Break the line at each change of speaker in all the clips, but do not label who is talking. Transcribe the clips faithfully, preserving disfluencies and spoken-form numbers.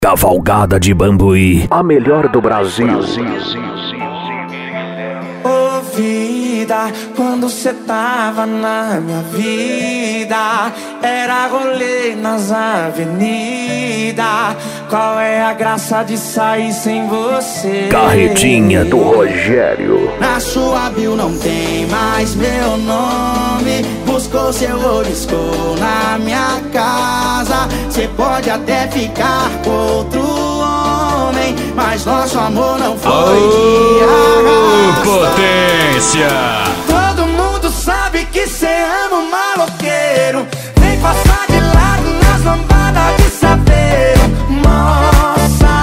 Cavalgada de Bambuí, a melhor do Brasil.
Ô vida, quando cê tava na minha vida, era rolê nas avenidas. Qual é a graça de sair sem você?
Carretinha do Rogério.
Na sua bio não tem mais meu nome. Buscou seu oliscou na minha casa. Cê pode até ficar com outro homem, mas nosso amor não foi de arrasta.
Potência!
Todo mundo sabe que cê ama um maloqueiro. Vem passar de lado nas lambadas de saveiro. Mó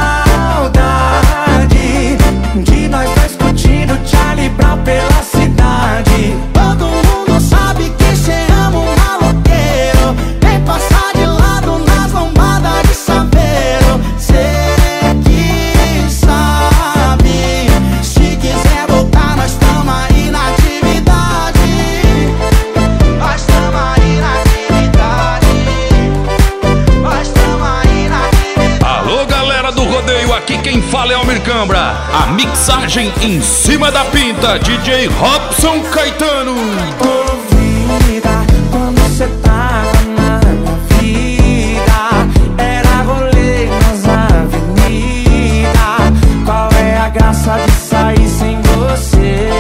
saudade de nós dois curtindo Charlie Brown pela cidade. Todo mundo sabe que cê ama um maloqueiro. Vem passar de lado nas lambadas de saveiro. Cê que sabe, se quiser voltar nós tamo aí na atividade. Nós tamo aí na atividade. Nós tamo aí na atividade.
Alô, galera do rodeio, aqui quem fala é Almir Cambra. A mixagem em cima da pinta, D J Robson Caetano.
Ô vida, quando cê tava na minha vida, era rolê nas avenidas. Qual é a graça de sair sem você?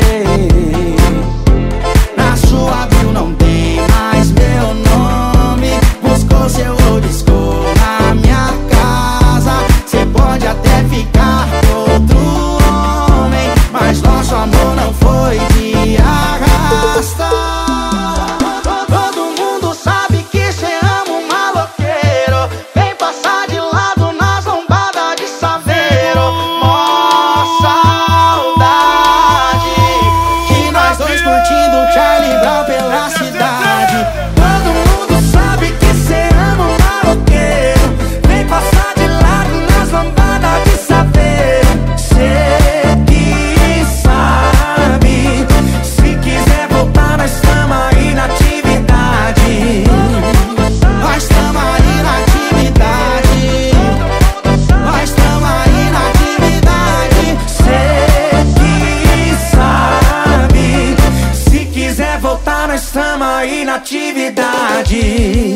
Na sua bio não tem mais meu nome. Buscou seu oliscou na minha casa. Cê pode até ficar com outro homem, mas nosso amor não foi de arrasta. Todo mundo sabe que cê ama um maloqueiro. Vem passar de lado nas lombadas de saveiro. Mó saudade de nós dois curtindo Charlie Brown pela cidade. Todo mundo sabe que cê ama um maloqueiro. Vem passar de lado nas lombadas de saveiro. Cê que sabe, se quiser voltar nós tamo aí na atividade. Nós tamo aí na atividade. Nós tamo aí na atividade. Cê que sabe, se quiser voltar nós tamo aí na atividade.